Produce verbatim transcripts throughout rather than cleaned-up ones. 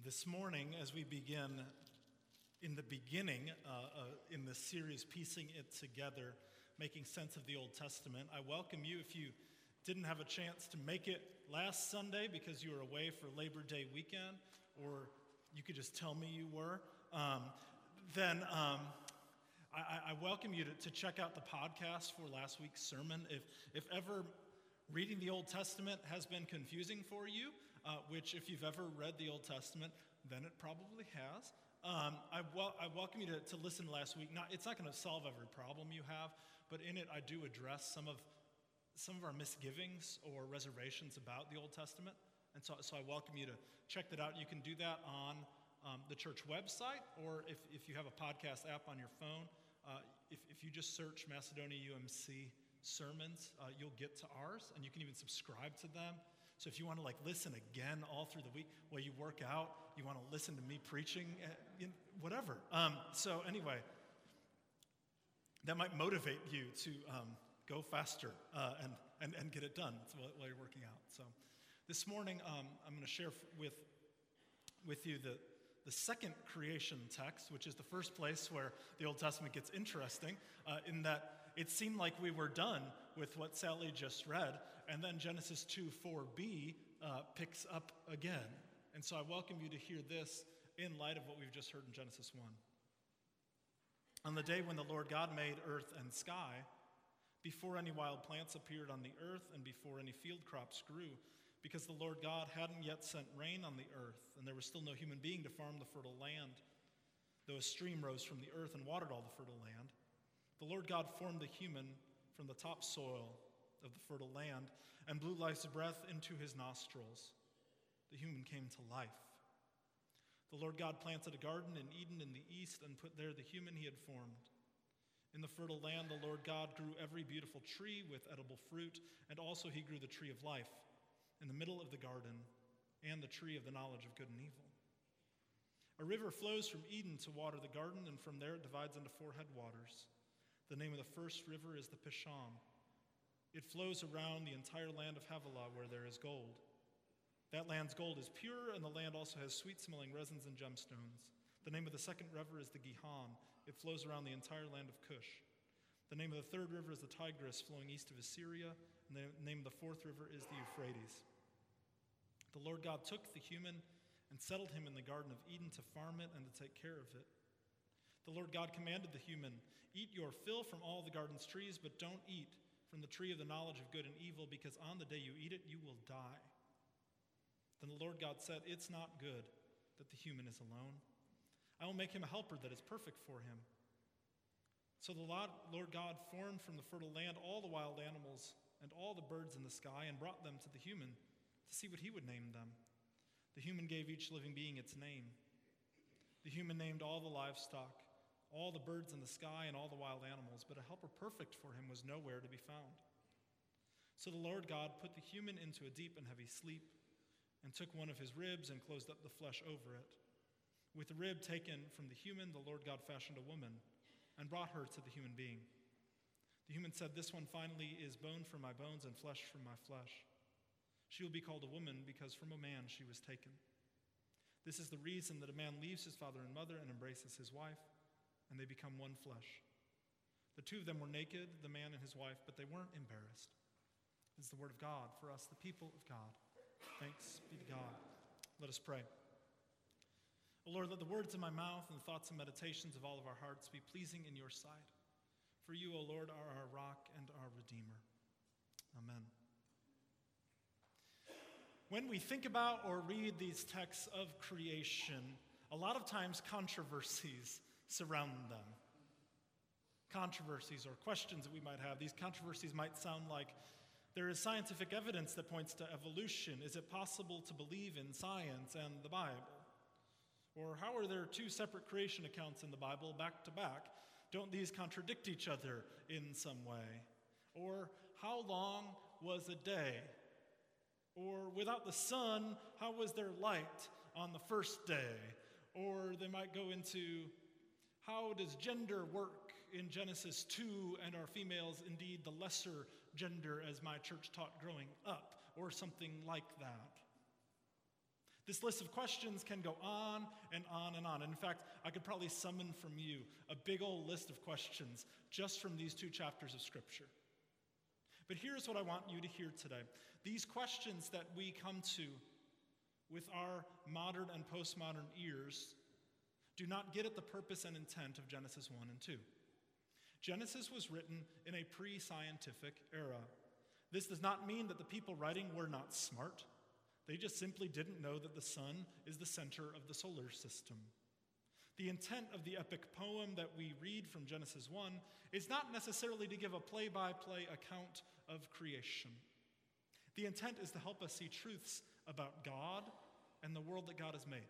This morning, as we begin in the beginning uh, uh, in this series, Piecing It Together, Making Sense of the Old Testament, I welcome you. If you didn't have a chance to make it last Sunday because you were away for Labor Day weekend, or you could just tell me you were, um, then um, I, I welcome you to, to check out the podcast for last week's sermon. If, if ever reading the Old Testament has been confusing for you, uh, which if you've ever read the Old Testament, then it probably has. Um, I, wel- I welcome you to, to listen last week. Not, it's not going to solve every problem you have, but in it I do address some of some of our misgivings or reservations about the Old Testament. And so, so I welcome you to check that out. You can do that on um, the church website, or if, if you have a podcast app on your phone, uh, if, if you just search Macedonia U M C sermons, uh, you'll get to ours, and you can even subscribe to them. So if you want to like listen again all through the week while you work out, you want to listen to me preaching, uh, in, whatever. Um, so anyway, that might motivate you to um, go faster uh, and, and, and get it done while, while you're working out. So this morning, um, I'm going to share with, with you the, the second creation text, which is the first place where the Old Testament gets interesting, uh, in that it seemed like we were done with what Sally just read, and then Genesis two four b uh, picks up again. And so I welcome you to hear this in light of what we've just heard in Genesis one. On the day when the Lord God made earth and sky, before any wild plants appeared on the earth and before any field crops grew, because the Lord God hadn't yet sent rain on the earth, and there was still no human being to farm the fertile land, though a stream rose from the earth and watered all the fertile land, the Lord God formed the human from the topsoil of the fertile land and blew life's breath into his nostrils. The human came to life. The Lord God planted a garden in Eden in the east and put there the human he had formed. In the fertile land, the Lord God grew every beautiful tree with edible fruit, and also he grew the tree of life in the middle of the garden and the tree of the knowledge of good and evil. A river flows from Eden to water the garden, and from there it divides into four headwaters. The name of the first river is the Pishon. It flows around the entire land of Havilah where there is gold. That land's gold is pure, and the land also has sweet-smelling resins and gemstones. The name of the second river is the Gihon. It flows around the entire land of Cush. The name of the third river is the Tigris, flowing east of Assyria, and the name of the fourth river is the Euphrates. The Lord God took the human and settled him in the Garden of Eden to farm it and to take care of it. The Lord God commanded the human, "Eat your fill from all the garden's trees, but don't eat from the tree of the knowledge of good and evil, because on the day you eat it, you will die." Then the Lord God said, "It's not good that the human is alone. I will make him a helper that is perfect for him." So the Lord God formed from the fertile land all the wild animals and all the birds in the sky and brought them to the human to see what he would name them. The human gave each living being its name. The human named all the livestock, all the birds in the sky, and all the wild animals, but a helper perfect for him was nowhere to be found. So the Lord God put the human into a deep and heavy sleep and took one of his ribs and closed up the flesh over it. With the rib taken from the human, the Lord God fashioned a woman and brought her to the human being. The human said, "This one finally is bone from my bones and flesh from my flesh. She will be called a woman because from a man she was taken. This is the reason that a man leaves his father and mother and embraces his wife, and they become one flesh. The two of them were naked, the man and his wife, but they weren't embarrassed." This is the word of God for us, the people of God. Thanks be to God. Let us pray. O Lord, let the words of my mouth and the thoughts and meditations of all of our hearts be pleasing in your sight. For you, O Lord, are our rock and our Redeemer. Amen. When we think about or read these texts of creation, a lot of times controversies surround them. Controversies or questions that we might have. These controversies might sound like, there is scientific evidence that points to evolution. Is it possible to believe in science and the Bible? Or how are there two separate creation accounts in the Bible back to back? Don't these contradict each other in some way? Or how long was a day? Or without the sun, how was there light on the first day? Or they might go into, how does gender work in Genesis two, and are females indeed the lesser gender as my church taught growing up, or something like that? This list of questions can go on and on and on. And in fact, I could probably summon from you a big old list of questions just from these two chapters of Scripture. But here's what I want you to hear today. These questions that we come to with our modern and postmodern ears do not get at the purpose and intent of Genesis one and two. Genesis was written in a pre-scientific era. This does not mean that the people writing were not smart. They just simply didn't know that the sun is the center of the solar system. The intent of the epic poem that we read from Genesis one is not necessarily to give a play-by-play account of creation. The intent is to help us see truths about God and the world that God has made.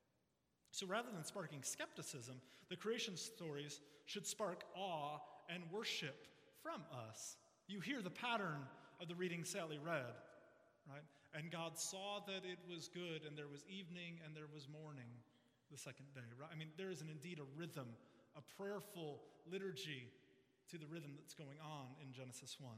So rather than sparking skepticism, the creation stories should spark awe and worship from us. You hear the pattern of the reading Sally read, right? And God saw that it was good, and there was evening, and there was morning the second day, right? I mean, there is an, indeed a rhythm, a prayerful liturgy to the rhythm that's going on in Genesis one.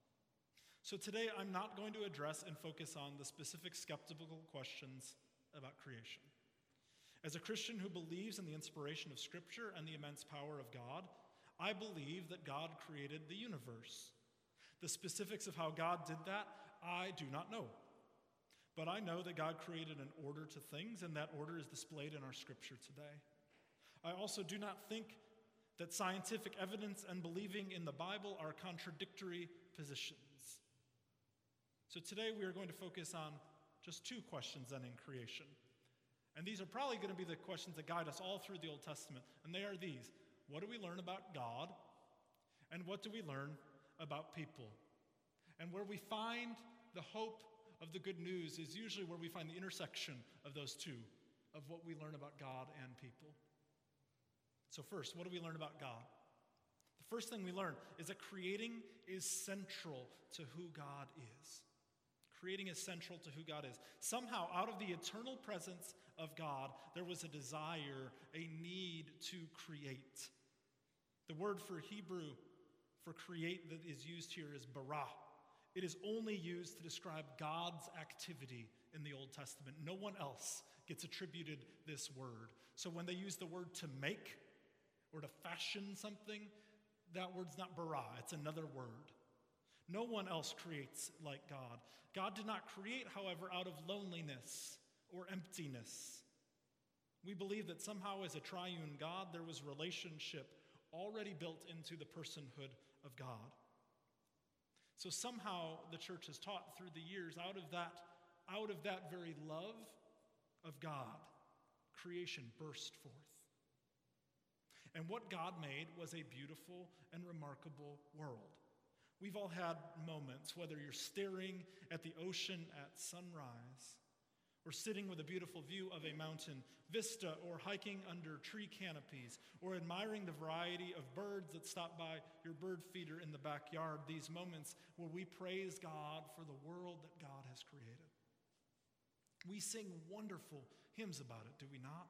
So today, I'm not going to address and focus on the specific skeptical questions about creation. As a Christian who believes in the inspiration of Scripture and the immense power of God, I believe that God created the universe. The specifics of how God did that, I do not know. But I know that God created an order to things, and that order is displayed in our Scripture today. I also do not think that scientific evidence and believing in the Bible are contradictory positions. So today we are going to focus on just two questions then in creation. And these are probably going to be the questions that guide us all through the Old Testament. And they are these. What do we learn about God? And what do we learn about people? And where we find the hope of the good news is usually where we find the intersection of those two, of what we learn about God and people. So first, what do we learn about God? The first thing we learn is that creating is central to who God is. Creating is central to who God is. Somehow, out of the eternal presence of God, there was a desire, a need to create. The word for Hebrew for create that is used here is bara. It is only used to describe God's activity in the Old Testament. No one else gets attributed this word. So when they use the word to make or to fashion something, that word's not bara, it's another word. No one else creates like God. God did not create, however, out of loneliness or emptiness. We believe that somehow as a triune God, there was relationship already built into the personhood of God. So somehow the church has taught through the years, out of that, out of that very love of God, creation burst forth. And what God made was a beautiful and remarkable world. We've all had moments, whether you're staring at the ocean at sunrise, or sitting with a beautiful view of a mountain vista, or hiking under tree canopies, or admiring the variety of birds that stop by your bird feeder in the backyard, these moments where we praise God for the world that God has created. We sing wonderful hymns about it, do we not?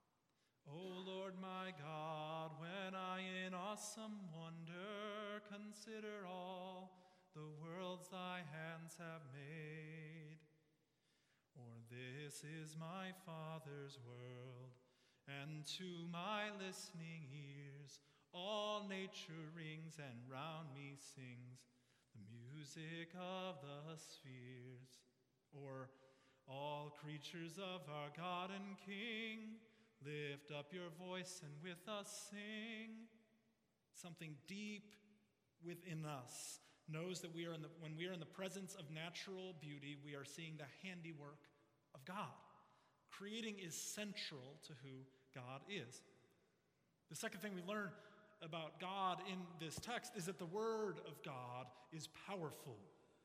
O Lord my God, when I in awesome wonder consider all the worlds thy hands have made. For this is my Father's world, and to my listening ears all nature rings and round me sings the music of the spheres. Or all creatures of our God and King, lift up your voice and with us sing. Something deep within us knows that we are in the, when we are in the presence of natural beauty, we are seeing the handiwork of God. Creating is central to who God is. The second thing we learn about God in this text is that the Word of God is powerful.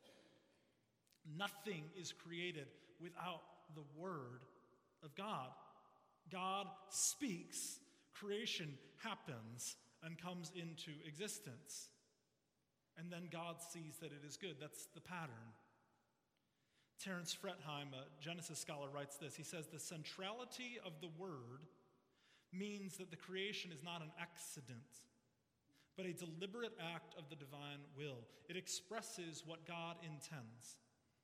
Nothing is created without the Word of God. God speaks, creation happens and comes into existence. And then God sees that it is good. That's the pattern. Terence Fretheim, a Genesis scholar, writes this. He says, the centrality of the Word means that the creation is not an accident, but a deliberate act of the divine will. It expresses what God intends.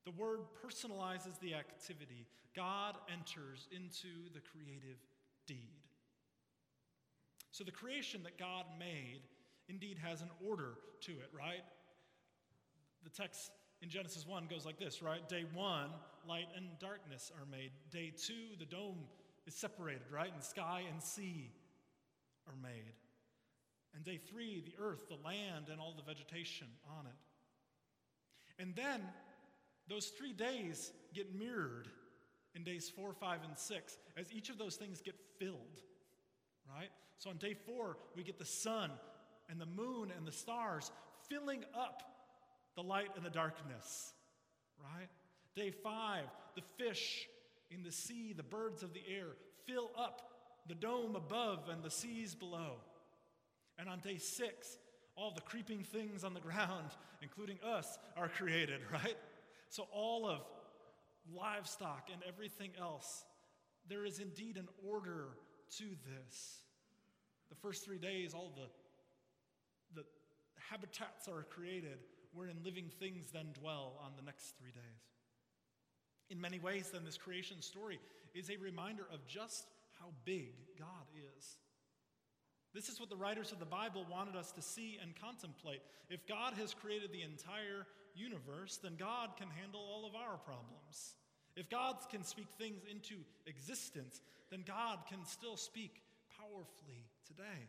The word personalizes the activity. God enters into the creative deed. So the creation that God made indeed has an order to it, right? The text in Genesis one goes like this, right? Day one, light and darkness are made. Day two, the dome is separated, right? And sky and sea are made. And day three, the earth, the land, and all the vegetation on it. And then those three days get mirrored in days four, five, and six as each of those things get filled, right? So on day four, we get the sun and the moon and the stars filling up the light and the darkness, right? Day five, the fish in the sea, the birds of the air, fill up the dome above and the seas below. And on day six, all the creeping things on the ground, including us, are created, right? So all of livestock and everything else, there is indeed an order to this. The first three days, all the, the habitats are created, wherein living things then dwell on the next three days. In many ways, then, this creation story is a reminder of just how big God is. This is what the writers of the Bible wanted us to see and contemplate. If God has created the entire universe, then God can handle all of our problems. If God can speak things into existence, then God can still speak powerfully today.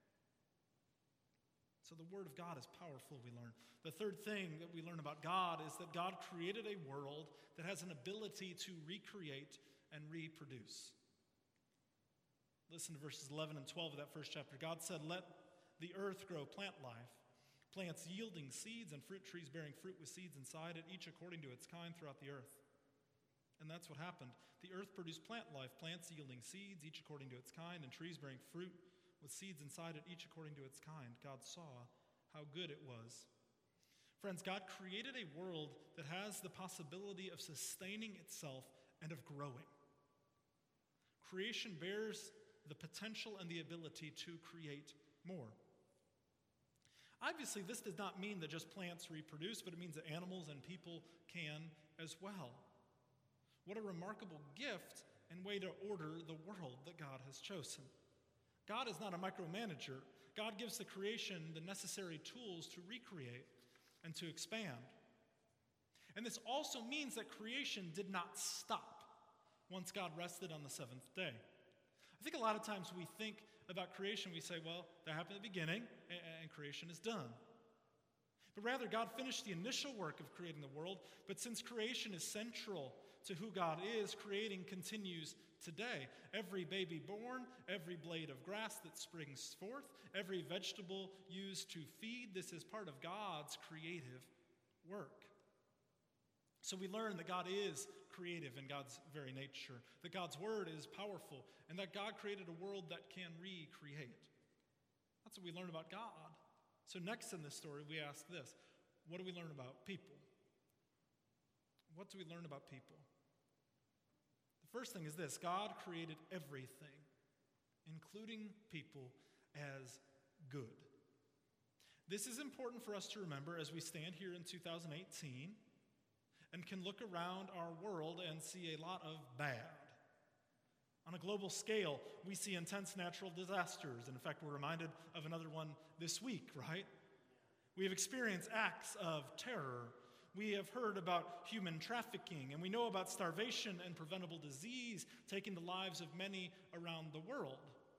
So the Word of God is powerful, we learn. The third thing that we learn about God is that God created a world that has an ability to recreate and reproduce. Listen to verses eleven and twelve of that first chapter. God said, "Let the earth grow plant life, plants yielding seeds and fruit trees bearing fruit with seeds inside it, each according to its kind throughout the earth." And that's what happened. The earth produced plant life, plants yielding seeds, each according to its kind, and trees bearing fruit with seeds inside it, each according to its kind. God saw how good it was. Friends, God created a world that has the possibility of sustaining itself and of growing. Creation bears the potential and the ability to create more. Obviously, this does not mean that just plants reproduce, but it means that animals and people can as well. What a remarkable gift and way to order the world that God has chosen. God is not a micromanager. God gives the creation the necessary tools to recreate and to expand. And this also means that creation did not stop once God rested on the seventh day. I think a lot of times we think about creation, we say, well, that happened at the beginning, and creation is done. But rather, God finished the initial work of creating the world, but since creation is central to who God is, creating continues today. Every baby born, every blade of grass that springs forth, every vegetable used to feed, this is part of God's creative work. So we learn that God is creative in God's very nature, that God's word is powerful, and that God created a world that can recreate. That's what we learn about God. So next in this story, we ask this: what do we learn about people? What do we learn about people? The first thing is this: God created everything, including people, as good. This is important for us to remember as we stand here in two thousand eighteen and can look around our world and see a lot of bad. On a global scale, we see intense natural disasters. And in fact, we're reminded of another one this week, right? We have experienced acts of terror. We have heard about human trafficking, and we know about starvation and preventable disease taking the lives of many around the world.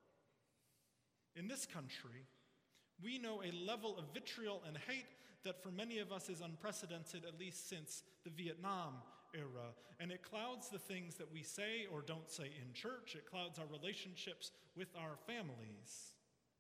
In this country, we know a level of vitriol and hate that for many of us is unprecedented, at least since the Vietnam era. And it clouds the things that we say or don't say in church. It clouds our relationships with our families.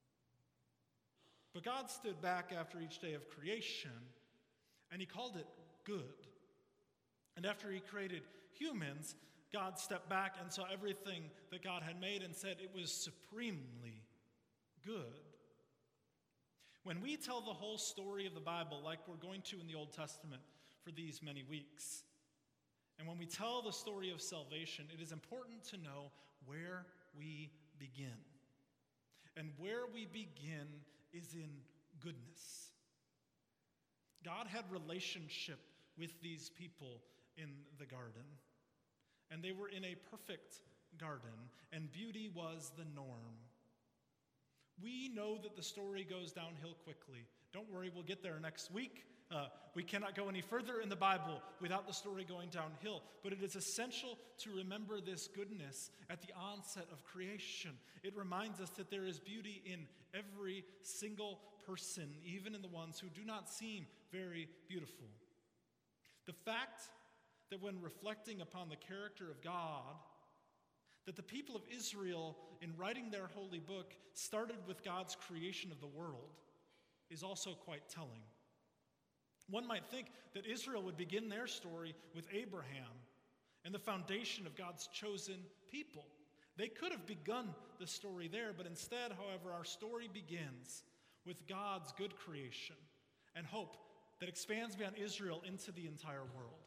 But God stood back after each day of creation, and he called it good. And after he created humans, God stepped back and saw everything that God had made and said it was supremely good. When we tell the whole story of the Bible, like we're going to in the Old Testament for these many weeks, and when we tell the story of salvation, it is important to know where we begin. And where we begin is in goodness. God had relationship with these people in the garden. And they were in a perfect garden, and beauty was the norm. We know that the story goes downhill quickly. Don't worry, we'll get there next week. Uh, we cannot go any further in the Bible without the story going downhill. But it is essential to remember this goodness at the onset of creation. It reminds us that there is beauty in every single person, even in the ones who do not seem very beautiful. The fact that when reflecting upon the character of God, that the people of Israel, in writing their holy book, started with God's creation of the world, is also quite telling. One might think that Israel would begin their story with Abraham and the foundation of God's chosen people. They could have begun the story there, but instead, however, our story begins with God's good creation and hope that expands beyond Israel into the entire world.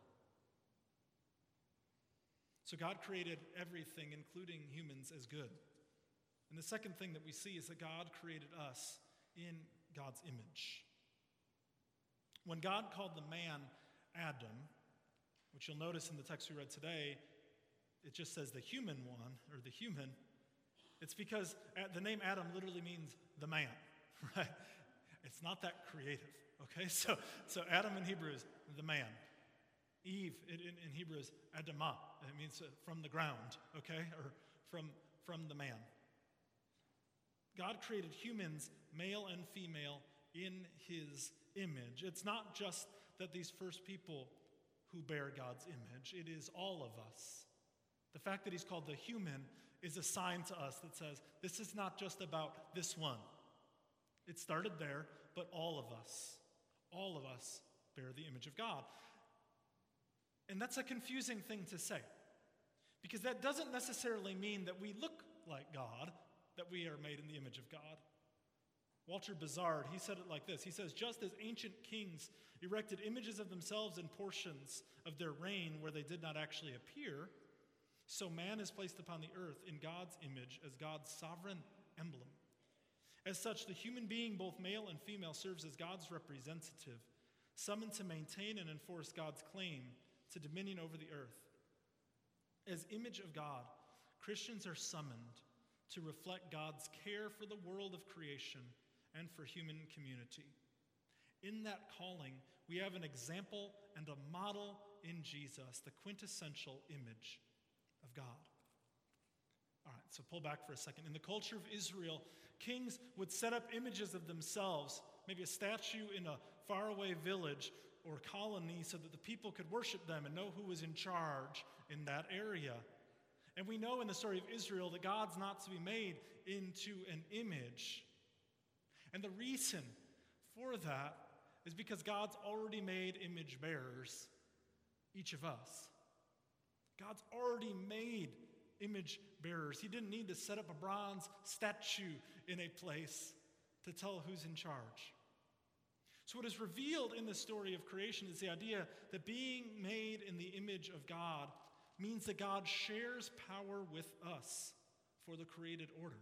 So God created everything, including humans, as good. And the second thing that we see is that God created us in God's image. When God called the man Adam, which you'll notice in the text we read today, it just says the human one, or the human, it's because the name Adam literally means the man, right? It's not that creative, okay? So, so Adam in Hebrew is the man. Eve in, in Hebrew is Adamah. It means uh, from the ground, okay? Or from, from the man. God created humans, male and female, in his image. It's not just that these first people who bear God's image, it is all of us. The fact that he's called the human is a sign to us that says, this is not just about this one. It started there, but all of us, all of us bear the image of God. And that's a confusing thing to say, because that doesn't necessarily mean that we look like God, that we are made in the image of God. Walter Bizard, he said it like this. He says, just as ancient kings erected images of themselves in portions of their reign where they did not actually appear, so man is placed upon the earth in God's image as God's sovereign emblem. As such, the human being, both male and female, serves as God's representative, summoned to maintain and enforce God's claim to dominion over the earth. As image of God, Christians are summoned to reflect God's care for the world of creation and for human community. In that calling, we have an example and a model in Jesus, the quintessential image of God. All right, so pull back for a second. In the culture of Israel, kings would set up images of themselves, maybe a statue in a faraway village or colony, so that the people could worship them and know who was in charge in that area. And we know in the story of Israel that God's not to be made into an image. And the reason for that is because God's already made image bearers, each of us. God's already made image bearers. He didn't need to set up a bronze statue in a place to tell who's in charge. So what is revealed in the story of creation is the idea that being made in the image of God means that God shares power with us for the created order.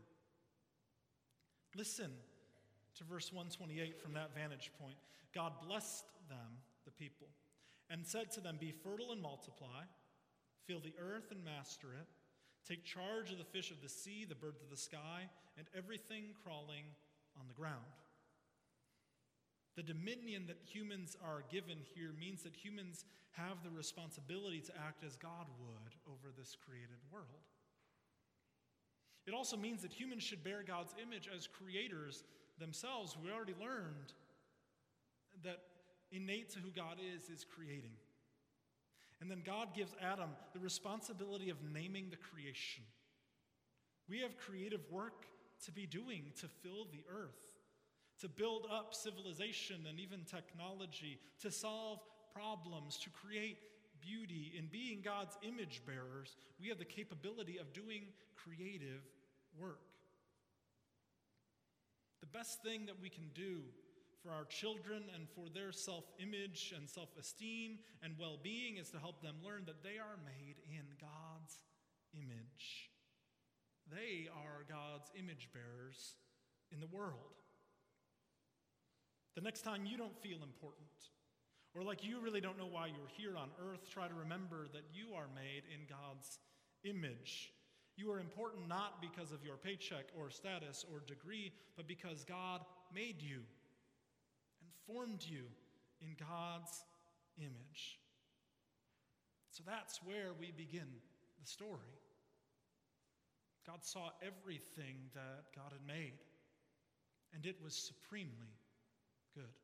Listen to verse one twenty-eight from that vantage point. God blessed them, the people, and said to them, be fertile and multiply, fill the earth and master it, take charge of the fish of the sea, the birds of the sky, and everything crawling on the ground. The dominion that humans are given here means that humans have the responsibility to act as God would over this created world. It also means that humans should bear God's image as creators themselves. We already learned that innate to who God is is creating. And then God gives Adam the responsibility of naming the creation. We have creative work to be doing to fill the earth, to build up civilization and even technology, to solve problems, to create beauty. In being God's image bearers, we have the capability of doing creative work. The best thing that we can do for our children and for their self-image and self-esteem and well-being is to help them learn that they are made in God's image. They are God's image bearers in the world. The next time you don't feel important, Or like you really don't know why you're here on earth, try to remember that you are made in God's image. You are important not because of your paycheck or status or degree, but because God made you and formed you in God's image. So that's where we begin the story. God saw everything that God had made, and it was supremely good.